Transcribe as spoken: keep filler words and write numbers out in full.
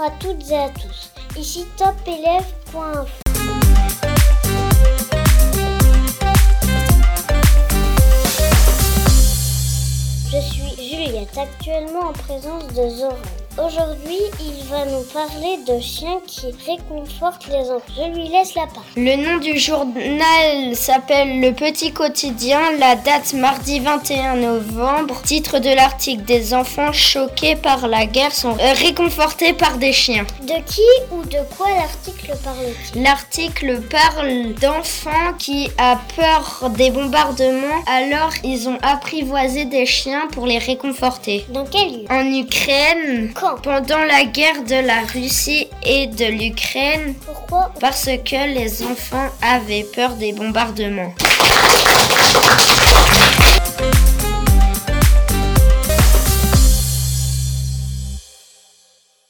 à toutes et à tous. Ici top élève point info. Je suis Juliette, actuellement en présence de Zoran. Aujourd'hui, il va nous parler de chiens qui réconfortent les enfants. Je lui laisse la parole. Le nom du journal s'appelle Le Petit Quotidien. La date mardi vingt et un novembre. Titre de l'article: des enfants choqués par la guerre sont réconfortés par des chiens. De qui ou de quoi l'article parle-t-il? L'article parle d'enfants qui ont peur des bombardements, alors ils ont apprivoisé des chiens pour les réconforter. Dans quel lieu? En Ukraine. Quand? Pendant la guerre de la Russie et de l'Ukraine. Pourquoi? Parce que les enfants avaient peur des bombardements.